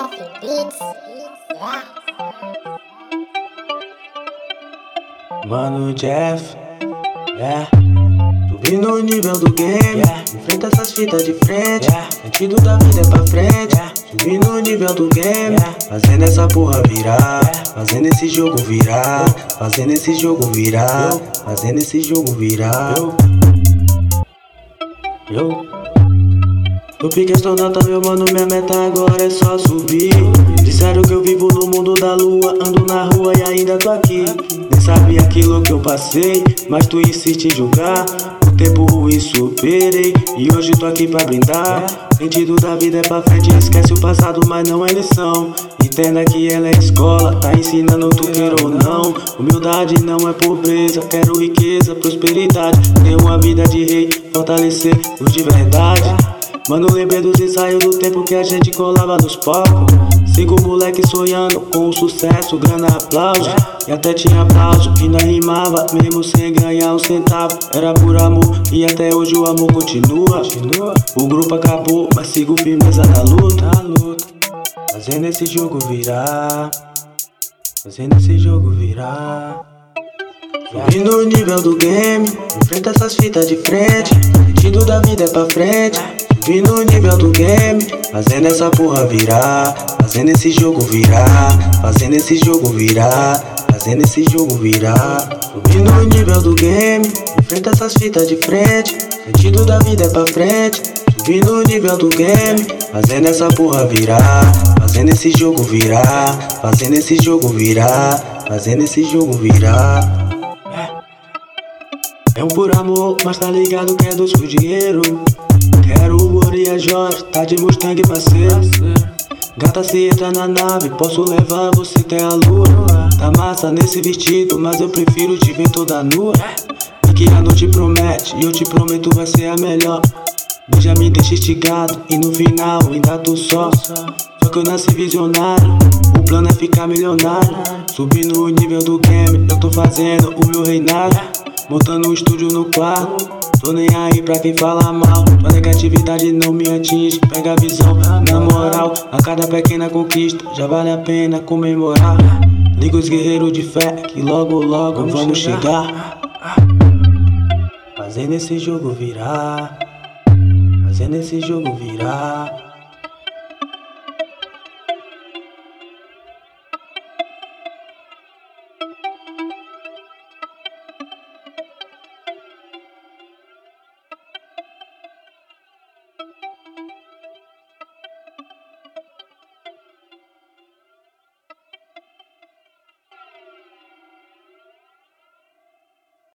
Mano, Jeff, subindo o nível do game, enfrenta essas fitas de frente, sentido da vida é pra frente. Subindo o nível do game, fazendo essa porra virar, fazendo esse jogo virar, fazendo esse jogo virar, fazendo esse jogo virar. Eu fiquei astronauta, meu mano, minha meta agora é só subir. Disseram que eu vivo no mundo da lua, ando na rua e ainda tô aqui. Nem sabia aquilo que eu passei, mas tu insiste em julgar. O tempo ruim superei e hoje tô aqui pra brindar. Sentido da vida é pra frente, esquece o passado, mas não é lição. Entenda que ela é escola, tá ensinando tu queira ou não. Humildade não é pobreza, quero riqueza, prosperidade. Ter uma vida de rei, fortalecer os de verdade. Mano, lembrei dos ensaios do tempo que a gente colava nos palcos. 5 moleque sonhando com o sucesso, grana, aplauso. E até tinha aplauso que nós rimava, mesmo sem ganhar um centavo. Era por amor e até hoje o amor continua. O grupo acabou, mas sigo firmeza na luta. Fazendo esse jogo virar, fazendo esse jogo virar. Subindo o nível do game, enfrenta essas fitas de frente. Sentido da vida é pra frente. Subindo o nível do game, fazendo essa porra virar, fazendo esse jogo virar, fazendo esse jogo virar, fazendo esse jogo virar. Subindo o nível do game, enfrenta essas fitas de frente. Sentido da vida é pra frente. Subindo o nível do game, fazendo essa porra virar, fazendo esse jogo virar, fazendo esse jogo virar, fazendo esse jogo virar. É um por amor, mas tá ligado que é dois por dinheiro. Quero o ouro e a joia, tá de Mustang parceiro. Gata, se entra na nave, posso levar você até a lua. Tá massa nesse vestido, mas eu prefiro te ver toda nua. E que a noite promete, e eu te prometo vai ser a melhor. Já me deixa instigado, e no final ainda tô só. Só que eu nasci visionário, o plano é ficar milionário. Subindo o nível do game, eu tô fazendo o meu reinado. Montando um estúdio no quarto, tô nem aí pra quem fala mal. Tua negatividade não me atinge, pega a visão. Na moral, a cada pequena conquista já vale a pena comemorar. Liga os guerreiros de fé que logo logo vamos chegar. Fazendo esse jogo virar, fazendo esse jogo virar.